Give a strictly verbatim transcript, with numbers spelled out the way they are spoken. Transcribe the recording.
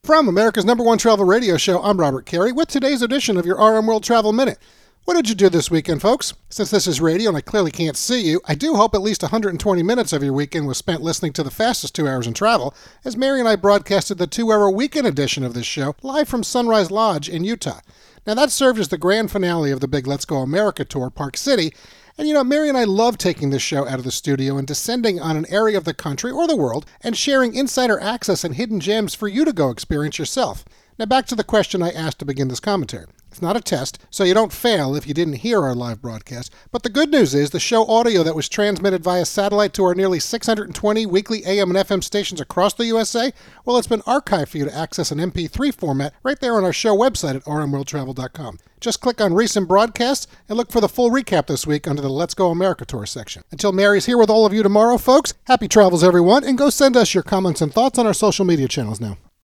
From America's number one travel radio show, I'm Robert Carey with today's edition of your R M World Travel Minute. What did you do this weekend, folks? Since this is radio and I clearly can't see you, I do hope at least one hundred twenty minutes of your weekend was spent listening to the fastest two hours in travel, as Mary and I broadcasted the two-hour weekend edition of this show live from Sunrise Lodge in Utah. Now, that served as the grand finale of the big Let's Go America tour, Park City. And you know, Mary and I love taking this show out of the studio and descending on an area of the country or the world and sharing insider access and hidden gems for you to go experience yourself. Now back to the question I asked to begin this commentary. It's not a test, so you don't fail if you didn't hear our live broadcast. But the good news is the show audio that was transmitted via satellite to our nearly six hundred twenty weekly A M and F M stations across the U S A, well, it's been archived for you to access in M P three format right there on our show website at r m world travel dot com. Just click on Recent Broadcasts and look for the full recap this week under the Let's Go America Tour section. Until Mary's here with all of you tomorrow, folks, happy travels, everyone, and go send us your comments and thoughts on our social media channels now.